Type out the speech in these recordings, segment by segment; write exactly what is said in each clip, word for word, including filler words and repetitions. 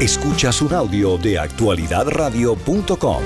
Escuchas un audio de actualidad radio punto com.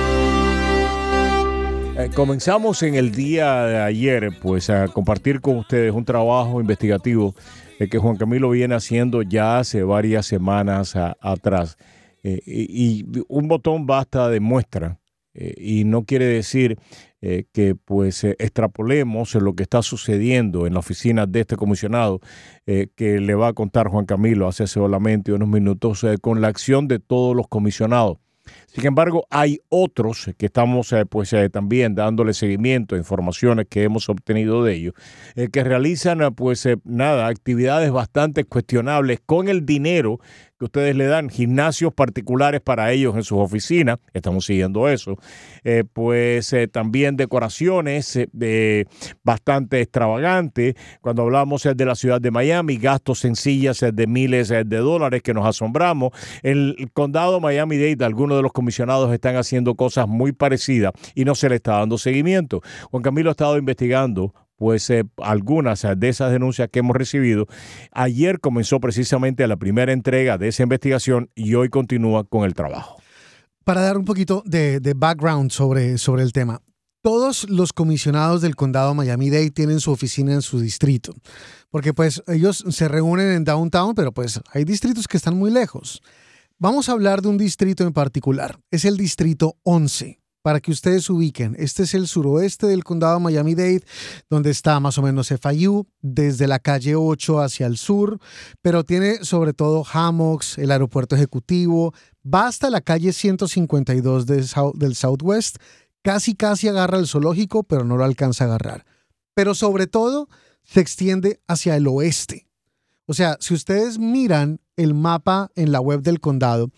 Eh, comenzamos en el día de ayer pues a compartir con ustedes un trabajo investigativo eh, que Juan Camilo viene haciendo ya hace varias semanas a, atrás. Eh, y, y un botón basta de muestra eh, y no quiere decir eh, que pues eh, extrapolemos lo que está sucediendo en la oficina de este comisionado eh, que le va a contar Juan Camilo hace solamente unos minutos eh, con la acción de todos los comisionados. Sin embargo, hay otros que estamos eh, pues eh, también dándole seguimiento a informaciones que hemos obtenido de ellos, eh, que realizan eh, pues eh, nada, actividades bastante cuestionables con el dinero que ustedes le dan, gimnasios particulares para ellos en sus oficinas, estamos siguiendo eso, eh, pues eh, también decoraciones eh, eh, bastante extravagantes. Cuando hablamos eh, de la ciudad de Miami, gastos sencillas eh, de miles eh, de dólares que nos asombramos. El, el condado Miami-Dade, algunos de los comisionados están haciendo cosas muy parecidas y no se le está dando seguimiento. Juan Camilo ha estado investigando pues eh, algunas de esas denuncias que hemos recibido. Ayer comenzó precisamente la primera entrega de esa investigación y hoy continúa con el trabajo. Para dar un poquito de, de background sobre, sobre el tema, todos los comisionados del condado Miami-Dade tienen su oficina en su distrito, porque pues ellos se reúnen en downtown, pero pues hay distritos que están muy lejos. Vamos a hablar de un distrito en particular, es el distrito once. Para que ustedes ubiquen, este es el suroeste del condado Miami-Dade, donde está más o menos F I U, desde la calle ocho hacia el sur, pero tiene sobre todo Hammocks, el aeropuerto ejecutivo, va hasta la calle ciento cincuenta y dos de, del Southwest, casi casi agarra el zoológico, pero no lo alcanza a agarrar. Pero sobre todo, se extiende hacia el oeste. O sea, si ustedes miran el mapa en la web del condado,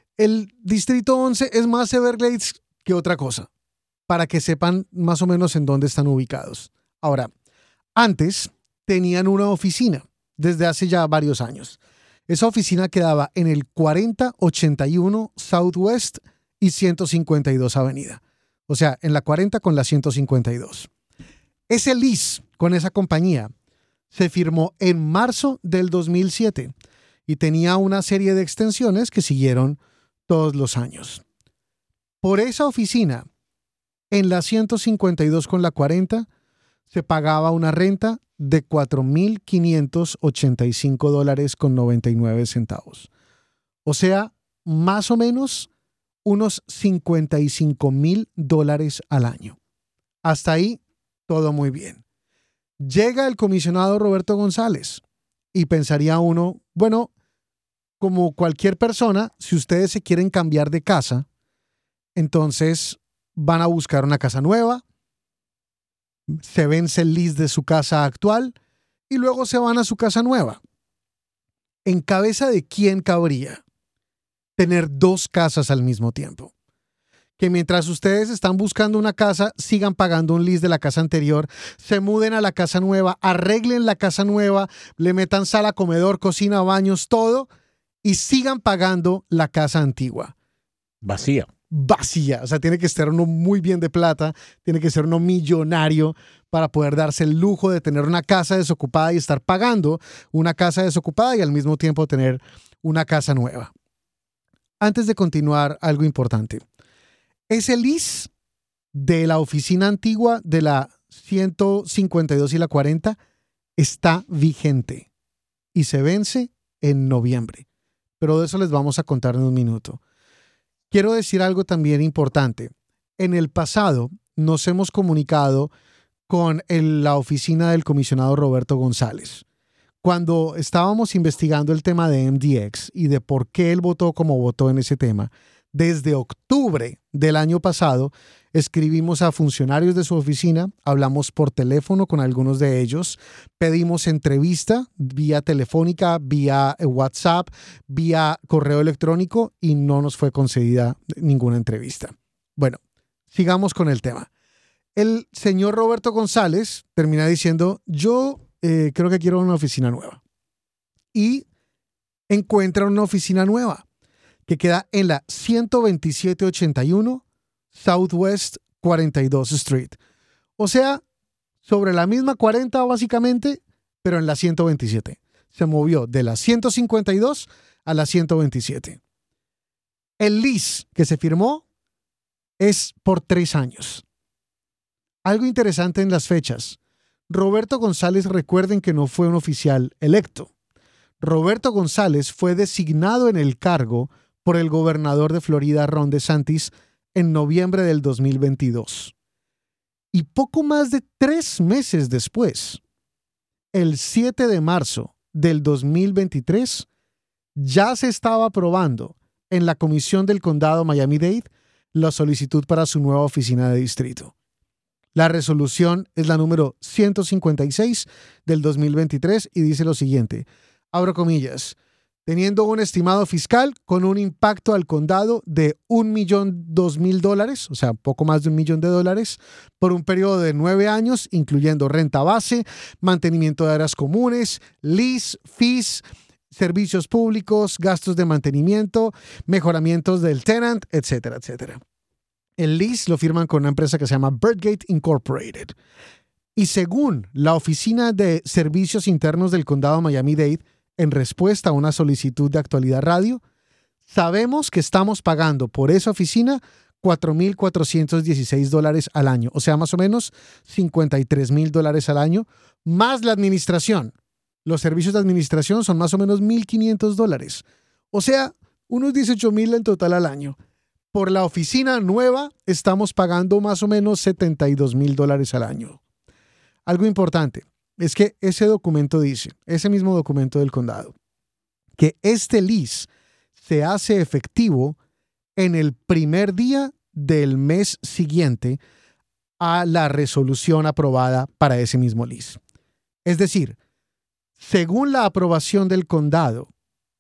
el distrito once es más Everglades que otra cosa, para que sepan más o menos en dónde están ubicados. Ahora, antes tenían una oficina desde hace ya varios años. Esa oficina quedaba en el cuarenta ochenta y uno Southwest y ciento cincuenta y dos Avenida. O sea, en la cuarenta con la ciento cincuenta y dos. Ese lease con esa compañía se firmó en marzo del dos mil siete y tenía una serie de extensiones que siguieron todos los años. Por esa oficina, en la ciento cincuenta y dos con la cuarenta, se pagaba una renta de cuatro mil quinientos ochenta y cinco dólares con noventa y nueve centavos. O sea, más o menos unos cincuenta y cinco mil dólares al año. Hasta ahí, todo muy bien. Llega el comisionado Roberto González y pensaría uno, bueno, como cualquier persona, si ustedes se quieren cambiar de casa, entonces van a buscar una casa nueva, se vence el lease de su casa actual y luego se van a su casa nueva. ¿En cabeza de quién cabría tener dos casas al mismo tiempo? Que mientras ustedes están buscando una casa, sigan pagando un lease de la casa anterior, se muden a la casa nueva, arreglen la casa nueva, le metan sala, comedor, cocina, baños, todo, y sigan pagando la casa antigua. Vacía. Vacía, o sea, tiene que estar uno muy bien de plata, tiene que ser uno millonario para poder darse el lujo de tener una casa desocupada y estar pagando una casa desocupada y al mismo tiempo tener una casa nueva. Antes de continuar, algo importante. Ese lease de la oficina antigua de la ciento cincuenta y dos y la cuarenta está vigente y se vence en noviembre, pero de eso les vamos a contar en un minuto. Quiero decir algo también importante. En el pasado nos hemos comunicado con el, la oficina del comisionado Roberto González. Cuando estábamos investigando el tema de M D X y de por qué él votó como votó en ese tema, desde octubre del año pasado escribimos a funcionarios de su oficina, hablamos por teléfono con algunos de ellos, pedimos entrevista vía telefónica, vía WhatsApp, vía correo electrónico y no nos fue concedida ninguna entrevista. Bueno, sigamos con el tema. El señor Roberto González termina diciendo, yo eh, creo que quiero una oficina nueva. Y encuentra una oficina nueva que queda en la ciento veintisiete ochenta y uno Southwest cuarenta y dos Street. O sea, sobre la misma cuarenta básicamente, pero en la ciento veintisiete. Se movió de la ciento cincuenta y dos a la ciento veintisiete. El lease que se firmó es por tres años. Algo interesante en las fechas. Roberto González, recuerden que no fue un oficial electo. Roberto González fue designado en el cargo por el gobernador de Florida, Ron DeSantis, en noviembre del dos mil veintidós. Y poco más de tres meses después, el siete de marzo del dos mil veintitrés, ya se estaba aprobando en la Comisión del Condado Miami-Dade la solicitud para su nueva oficina de distrito. La resolución es la número ciento cincuenta y seis del dos mil veintitrés y dice lo siguiente, abro comillas, teniendo un estimado fiscal con un impacto al condado de un millón dos mil dólares, o sea, poco más de un millón de dólares, por un periodo de nueve años, incluyendo renta base, mantenimiento de áreas comunes, lease, fees, servicios públicos, gastos de mantenimiento, mejoramientos del tenant, etcétera, etcétera. El lease lo firman con una empresa que se llama Birdgate Incorporated. Y según la Oficina de Servicios Internos del Condado Miami-Dade, en respuesta a una solicitud de Actualidad Radio, sabemos que estamos pagando por esa oficina cuatro mil cuatrocientos dieciséis dólares al año, o sea, más o menos cincuenta y tres mil dólares al año, más la administración. Los servicios de administración son más o menos mil quinientos dólares, o sea, unos dieciocho mil en total al año. Por la oficina nueva estamos pagando más o menos setenta y dos mil dólares al año. Algo importante es que ese documento dice, ese mismo documento del condado, que este lease se hace efectivo en el primer día del mes siguiente a la resolución aprobada para ese mismo lease. Es decir, según la aprobación del condado,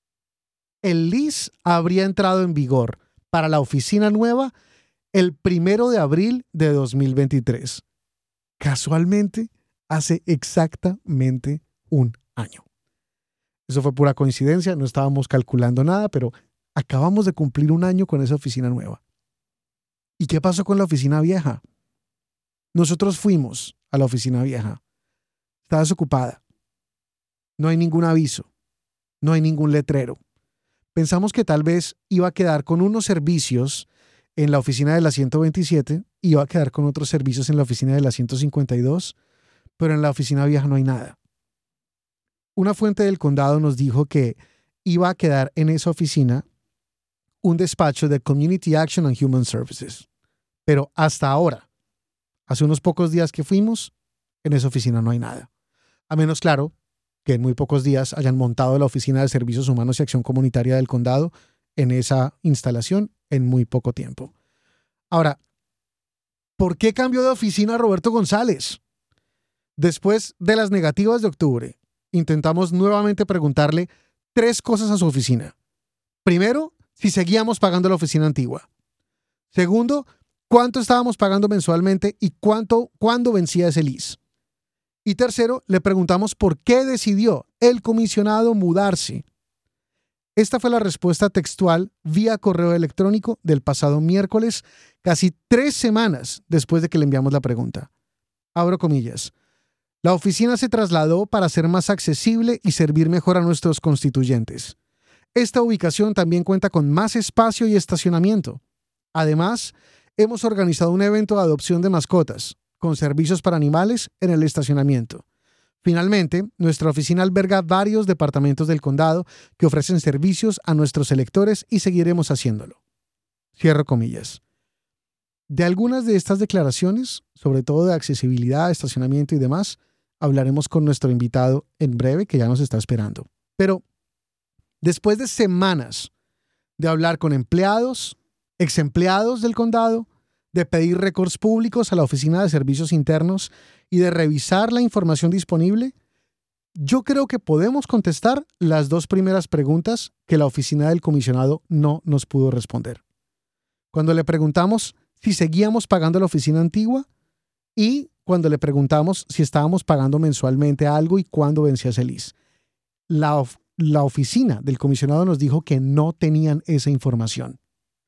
el lease habría entrado en vigor para la oficina nueva el primero de abril de dos mil veintitrés. Casualmente, hace exactamente un año. Eso fue pura coincidencia, no estábamos calculando nada, pero acabamos de cumplir un año con esa oficina nueva. ¿Y qué pasó con la oficina vieja? Nosotros fuimos a la oficina vieja. Está desocupada. No hay ningún aviso. No hay ningún letrero. Pensamos que tal vez iba a quedar con unos servicios en la oficina de la ciento veintisiete y iba a quedar con otros servicios en la oficina de la ciento cincuenta y dos, pero en la oficina vieja no hay nada. Una fuente del condado nos dijo que iba a quedar en esa oficina un despacho de Community Action and Human Services. Pero hasta ahora, hace unos pocos días que fuimos, en esa oficina no hay nada. A menos, claro, que en muy pocos días hayan montado la Oficina de Servicios Humanos y Acción Comunitaria del condado en esa instalación en muy poco tiempo. Ahora, ¿por qué cambió de oficina Roberto González? Después de las negativas de octubre, intentamos nuevamente preguntarle tres cosas a su oficina. Primero, si seguíamos pagando la oficina antigua. Segundo, cuánto estábamos pagando mensualmente y cuánto, cuándo vencía ese lease. Y tercero, le preguntamos por qué decidió el comisionado mudarse. Esta fue la respuesta textual vía correo electrónico del pasado miércoles, casi tres semanas después de que le enviamos la pregunta. Abro comillas. La oficina se trasladó para ser más accesible y servir mejor a nuestros constituyentes. Esta ubicación también cuenta con más espacio y estacionamiento. Además, hemos organizado un evento de adopción de mascotas, con servicios para animales en el estacionamiento. Finalmente, nuestra oficina alberga varios departamentos del condado que ofrecen servicios a nuestros electores y seguiremos haciéndolo. Cierro comillas. De algunas de estas declaraciones, sobre todo de accesibilidad, estacionamiento y demás, hablaremos con nuestro invitado en breve, que ya nos está esperando. Pero después de semanas de hablar con empleados, exempleados del condado, de pedir récords públicos a la Oficina de Servicios Internos y de revisar la información disponible, yo creo que podemos contestar las dos primeras preguntas que la oficina del comisionado no nos pudo responder. Cuando le preguntamos si seguíamos pagando la oficina antigua y cuando le preguntamos si estábamos pagando mensualmente algo y cuándo vencía ese lease. La, of- la oficina del comisionado nos dijo que no tenían esa información.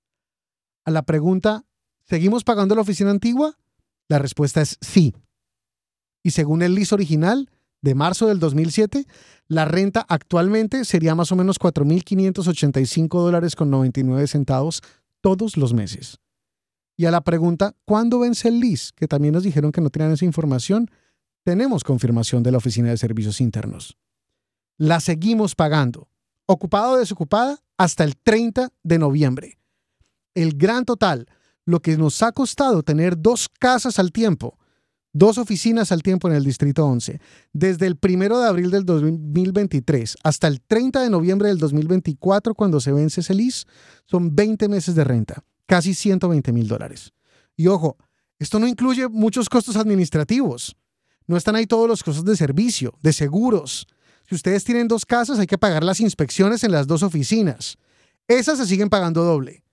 A la pregunta, ¿seguimos pagando la oficina antigua? La respuesta es sí. Y según el lease original, de marzo del dos mil siete, la renta actualmente sería más o menos cuatro mil quinientos ochenta y cinco dólares con noventa y nueve centavos todos los meses. Y a la pregunta, ¿cuándo vence el lease? Que también nos dijeron que no tenían esa información, tenemos confirmación de la Oficina de Servicios Internos. La seguimos pagando, ocupada o desocupada, hasta el treinta de noviembre. El gran total, lo que nos ha costado tener dos casas al tiempo, dos oficinas al tiempo en el Distrito once, desde el primero de abril del dos mil veintitrés hasta el treinta de noviembre del dos mil veinticuatro, cuando se vence ese lease, son veinte meses de renta, casi ciento veinte mil dólares. Y ojo, esto no incluye muchos costos administrativos. No están ahí todos los costos de servicio, de seguros. Si ustedes tienen dos casas, hay que pagar las inspecciones en las dos oficinas. Esas se siguen pagando doble.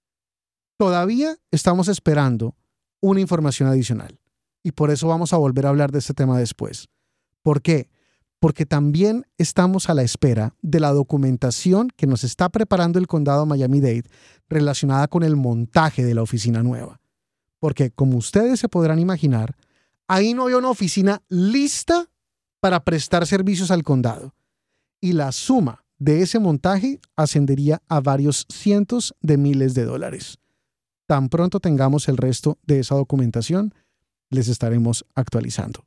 Todavía estamos esperando una información adicional. Y por eso vamos a volver a hablar de este tema después. ¿Por qué? Porque también estamos a la espera de la documentación que nos está preparando el condado Miami-Dade relacionada con el montaje de la oficina nueva. Porque, como ustedes se podrán imaginar, ahí no había una oficina lista para prestar servicios al condado. Y la suma de ese montaje ascendería a varios cientos de miles de dólares. Tan pronto tengamos el resto de esa documentación, les estaremos actualizando.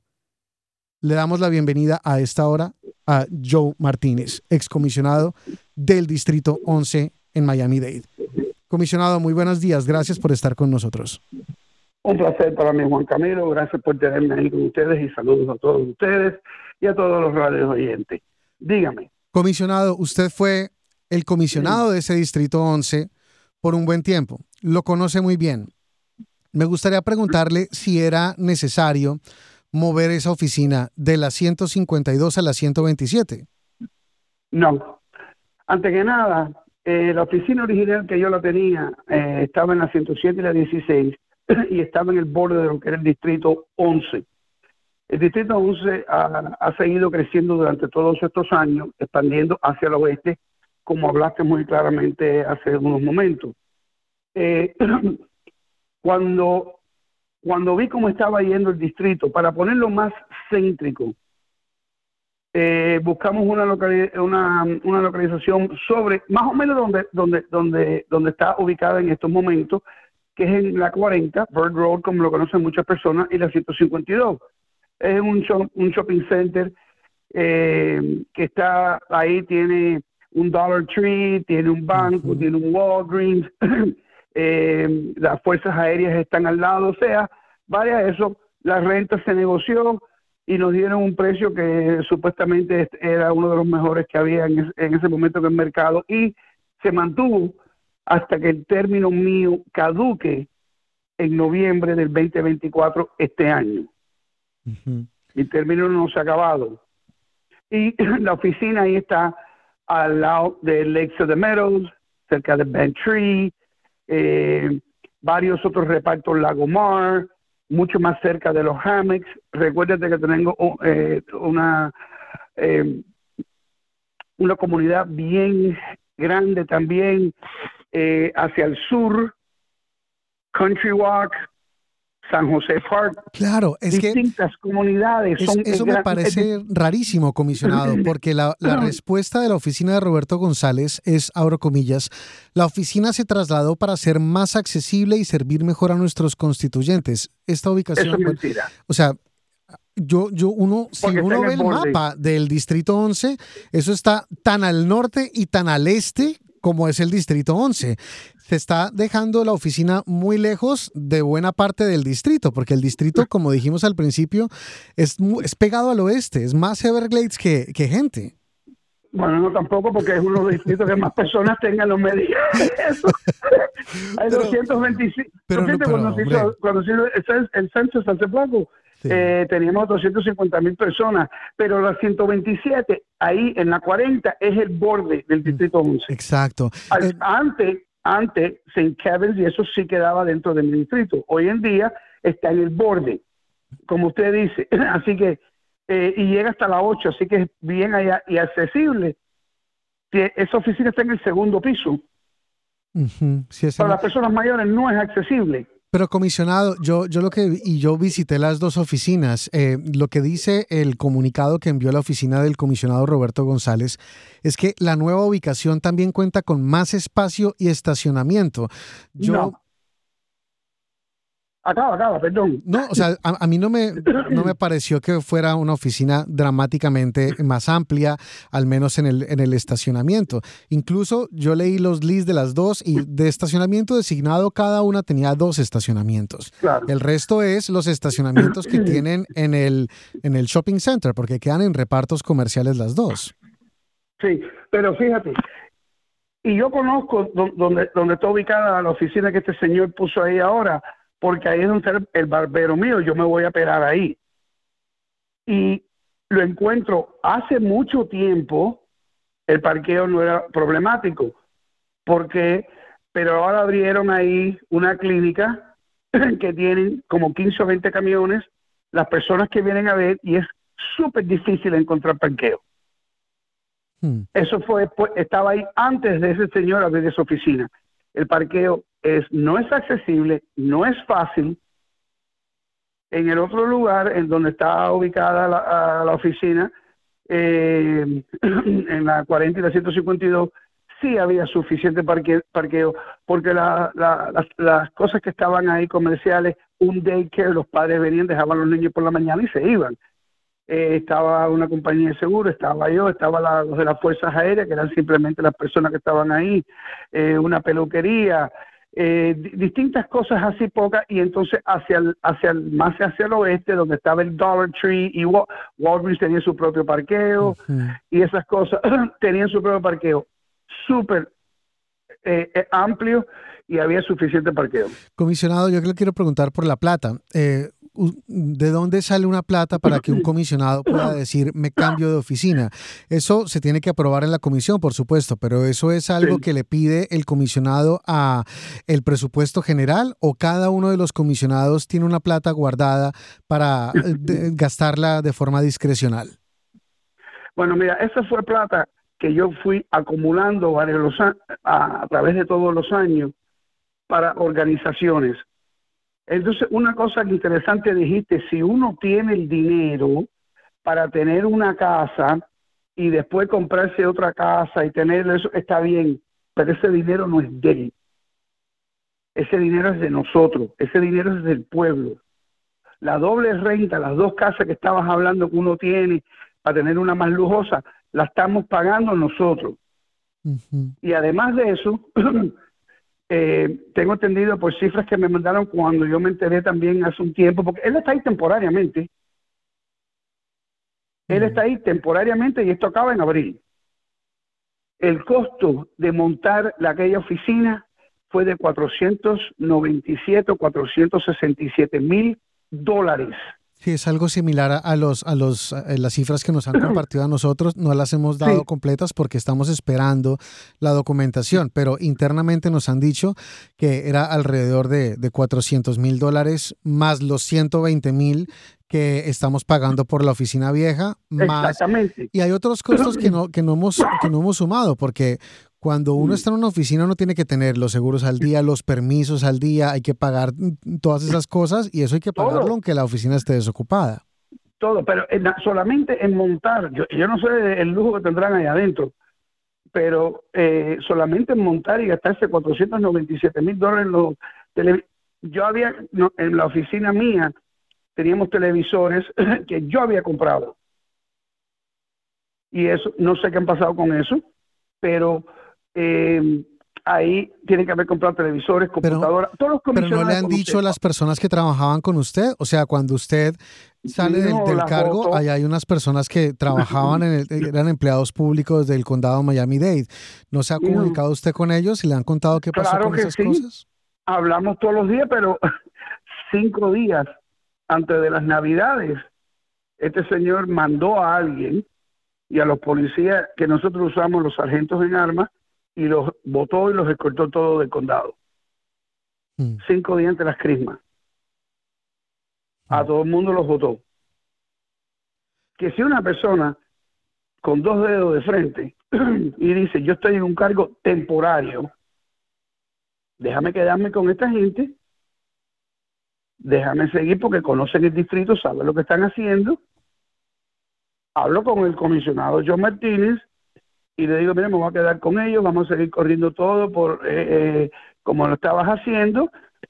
Le damos la bienvenida a esta hora a Joe Martínez, excomisionado del Distrito once en Miami-Dade. Comisionado, muy buenos días. Gracias por estar con nosotros. Un placer para mí, Juan Camilo. Gracias por tenerme ahí con ustedes y saludos a todos ustedes y a todos los radios oyentes. Dígame. Comisionado, usted fue el comisionado de ese Distrito once por un buen tiempo. Lo conoce muy bien. Me gustaría preguntarle si era necesario mover esa oficina de la ciento cincuenta y dos a la ciento veintisiete. No. Antes que nada, eh, la oficina original que yo la tenía eh, estaba en la ciento siete y la dieciséis y estaba en el borde de lo que era el Distrito once. El Distrito once ha, ha seguido creciendo durante todos estos años, expandiendo hacia el oeste, como hablaste muy claramente hace unos momentos. Eh, cuando, cuando vi cómo estaba yendo el distrito, para ponerlo más céntrico, eh, buscamos una, locali una, una localización sobre, más o menos donde, donde, donde, donde está ubicada en estos momentos, que es en la cuarenta, Bird Road, como lo conocen muchas personas, y la ciento cincuenta y dos. Es un, shop, un shopping center eh, que está ahí, tiene un Dollar Tree, tiene un banco, uh-huh. tiene un Walgreens, eh, las fuerzas aéreas están al lado, o sea, vaya eso, la renta se negoció y nos dieron un precio que supuestamente era uno de los mejores que había en, es, en ese momento en el mercado y se mantuvo hasta que el término mío caduque en noviembre del veinte veinticuatro este año. Uh-huh. Mi término no se ha acabado. Y la oficina ahí está al lado de Lakes of the Meadows, cerca de Bentry, eh, varios otros repartos Lagomar, mucho más cerca de los Hammocks. Recuérdate que tengo eh, una, eh, una comunidad bien grande también eh, hacia el sur, Country Walk, San José Park. Claro, es distintas que comunidades. Es, son eso me parece es, rarísimo, comisionado, porque la, la respuesta de la oficina de Roberto González es, abro comillas, la oficina se trasladó para ser más accesible y servir mejor a nuestros constituyentes. Esta ubicación, eso es mentira. O sea, yo, yo uno, si porque uno ve el, el mapa del Distrito once, eso está tan al norte y tan al este como es el Distrito once. Se está dejando la oficina muy lejos de buena parte del distrito, porque el distrito, como dijimos al principio, es, es pegado al oeste, es más Everglades que, que gente. Bueno, no tampoco, porque es uno de los distritos que más personas tengan los medios. Eso. Hay pero, doscientos veinticinco. Pero, no, pero, cuando, se hizo, cuando se hizo el, el censo hace poco, sí. eh, teníamos doscientas cincuenta mil personas, pero la ciento veintisiete, ahí en la cuarenta, es el borde del Distrito once. Exacto. Al, eh, antes, antes, Saint Kevin's, y eso sí quedaba dentro de mi distrito. Hoy en día está en el borde, como usted dice. Así que Eh, y llega hasta la ocho, así que es bien allá y accesible. Esa oficina está en el segundo piso. Uh-huh. Sí, para las personas mayores no es accesible. Pero comisionado, yo, yo lo que, y yo visité las dos oficinas, eh, lo que dice el comunicado que envió la oficina del comisionado Roberto González es que la nueva ubicación también cuenta con más espacio y estacionamiento. Yo, no. Acaba, acaba, perdón. No, o sea, a, a mí no me, no me pareció que fuera una oficina dramáticamente más amplia, al menos en el, en el estacionamiento. Incluso yo leí los lists de las dos y de estacionamiento designado cada una tenía dos estacionamientos. Claro. El resto es los estacionamientos que tienen en el, en el shopping center, porque quedan en repartos comerciales las dos. Sí, pero fíjate, y yo conozco donde, donde está ubicada la oficina que este señor puso ahí ahora, porque ahí es donde está el barbero mío, yo me voy a operar ahí. Y lo encuentro, hace mucho tiempo el parqueo no era problemático, porque, pero ahora abrieron ahí una clínica que tienen como quince o veinte camiones, las personas que vienen a ver, y es súper difícil encontrar parqueo. Hmm. Eso fue, estaba ahí antes de ese señor abrir esa oficina. El parqueo es, no es accesible, no es fácil. En el otro lugar, en donde está ubicada la, la oficina, eh, en la cuarenta y la ciento cincuenta y dos, sí había suficiente parque, parqueo, porque la, la, las, las cosas que estaban ahí comerciales, un daycare, los padres venían, dejaban a los niños por la mañana y se iban. Eh, estaba una compañía de seguro, estaba yo, estaba la, los de las fuerzas aéreas, que eran simplemente las personas que estaban ahí, eh, una peluquería, eh, d- distintas cosas así pocas, y entonces hacia el, hacia el, más hacia el oeste, donde estaba el Dollar Tree y Wal- Walgreens tenía su propio parqueo, uh-huh. y esas cosas tenían su propio parqueo, súper eh, eh, amplio, y había suficiente parqueo. Comisionado, yo le quiero preguntar por la plata. Eh, ¿De dónde sale una plata para que un comisionado pueda decir me cambio de oficina? Eso se tiene que aprobar en la comisión, por supuesto, pero ¿eso es algo sí. que le pide el comisionado a el presupuesto general, o cada uno de los comisionados tiene una plata guardada para de, gastarla de forma discrecional? Bueno, mira, esa fue plata que yo fui acumulando varios a, a, a través de todos los años para organizaciones. Entonces, una cosa interesante dijiste, si uno tiene el dinero para tener una casa y después comprarse otra casa y tener eso, está bien, pero ese dinero no es de él. Ese dinero es de nosotros, ese dinero es del pueblo. La doble renta, las dos casas que estabas hablando que uno tiene para tener una más lujosa, la estamos pagando nosotros. Uh-huh. Y además de eso... Eh, tengo entendido por cifras que me mandaron cuando yo me enteré también hace un tiempo, porque él está ahí temporariamente. Mm. Él está ahí temporariamente y esto acaba en abril. El costo de montar la, aquella oficina fue de cuatrocientos noventa y siete o cuatrocientos sesenta y siete mil dólares. Sí, es algo similar a los a los a las cifras que nos han compartido a nosotros. No las hemos dado sí. completas porque estamos esperando la documentación, pero internamente nos han dicho que era alrededor de, de cuatrocientos mil dólares más los ciento veinte mil que estamos pagando por la oficina vieja. Más, exactamente. Y hay otros costos que no que no hemos que no hemos sumado, porque cuando uno está en una oficina, uno tiene que tener los seguros al día, los permisos al día, hay que pagar todas esas cosas, y eso hay que pagarlo todo, aunque la oficina esté desocupada. Todo, pero en, solamente en montar, yo, yo no sé el lujo que tendrán ahí adentro, pero eh, solamente en montar y gastarse cuatrocientos noventa y siete mil dólares en los tele, yo había, no, en la oficina mía, teníamos televisores que yo había comprado. Y eso, no sé qué han pasado con eso, pero... Eh, ahí tienen que haber comprado televisores, computadoras, pero, todos los comisionados. Pero no le han dicho a las personas que trabajaban con usted, o sea, cuando usted sale no, del, del cargo, foto. Allá hay unas personas que trabajaban, en el, eran empleados públicos del condado Miami-Dade. ¿No se ha comunicado no. usted con ellos y le han contado qué pasó claro con que esas sí. cosas? Hablamos todos los días, pero cinco días antes de las Navidades, este señor mandó a alguien y a los policías que nosotros usamos, los sargentos en armas, y los votó y los escoltó todo del condado. Mm. Cinco días antes de las crismas. Mm. A todo el mundo los votó. Que si una persona con dos dedos de frente y dice, yo estoy en un cargo temporario, déjame quedarme con esta gente déjame seguir porque conocen el distrito, saben lo que están haciendo. Hablo con el comisionado Joe Martínez y le digo, mira, me voy a quedar con ellos, vamos a seguir corriendo todo por eh, eh, como lo estabas haciendo,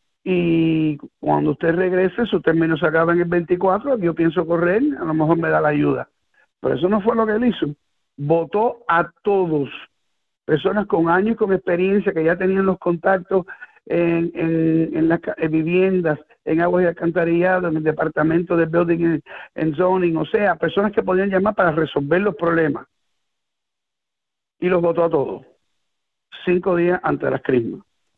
y cuando usted regrese, su término se acaba en el veinticuatro, yo pienso correr, a lo mejor me da la ayuda. Pero eso no fue lo que él hizo. Votó a todos, personas con años, con experiencia, que ya tenían los contactos en, en, en las en viviendas, en aguas y alcantarillado, en el departamento de Building and Zoning, o sea, personas que podían llamar para resolver los problemas. Y los votó a todos, cinco días antes de las crismas.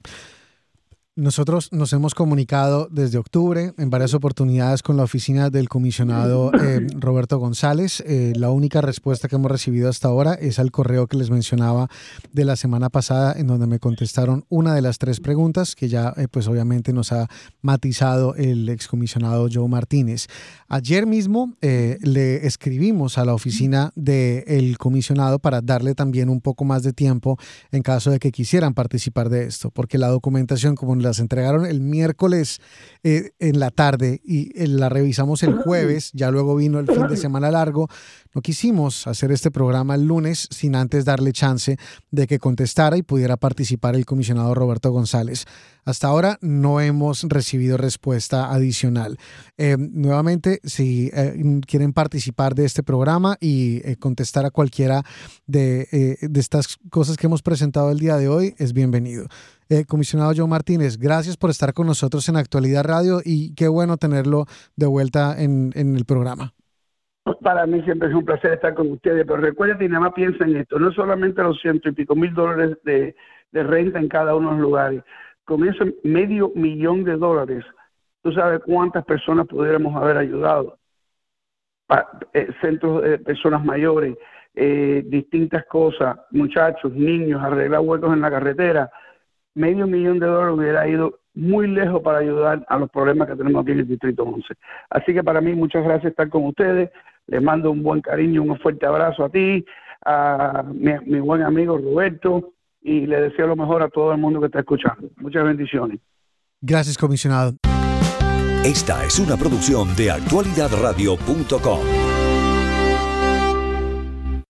Nosotros nos hemos comunicado desde octubre en varias oportunidades con la oficina del comisionado eh, Roberto González. Eh, la única respuesta que hemos recibido hasta ahora es al correo que les mencionaba de la semana pasada, en donde me contestaron una de las tres preguntas que ya eh, pues obviamente nos ha matizado el excomisionado Joe Martínez. Ayer mismo eh, le escribimos a la oficina del comisionado para darle también un poco más de tiempo en caso de que quisieran participar de esto, porque la documentación, como las entregaron el miércoles eh, en la tarde y eh, la revisamos el jueves, ya luego vino el fin de semana largo, no quisimos hacer este programa el lunes sin antes darle chance de que contestara y pudiera participar el comisionado Roberto González. Hasta ahora no hemos recibido respuesta adicional. Eh, nuevamente, si eh, quieren participar de este programa y eh, contestar a cualquiera de, eh, de estas cosas que hemos presentado el día de hoy, es bienvenido. Eh, comisionado Joe Martínez, gracias por estar con nosotros en Actualidad Radio y qué bueno tenerlo de vuelta en, en el programa. Para mí siempre es un placer estar con ustedes, pero recuerden y nada más piensa en esto, no solamente los ciento y pico mil dólares de, de renta en cada uno de los lugares, con ese medio millón de dólares, tú sabes cuántas personas pudiéramos haber ayudado. Pa, eh, centros de personas mayores, eh, distintas cosas, muchachos, niños, arreglar huecos en la carretera. Medio millón de dólares hubiera ido muy lejos para ayudar a los problemas que tenemos aquí en el Distrito once. Así que para mí, muchas gracias estar con ustedes. Les mando un buen cariño, un fuerte abrazo a ti, a mi, mi buen amigo Roberto, y le deseo lo mejor a todo el mundo que está escuchando. Muchas bendiciones. Gracias, comisionado. Esta es una producción de actualidad radio punto com.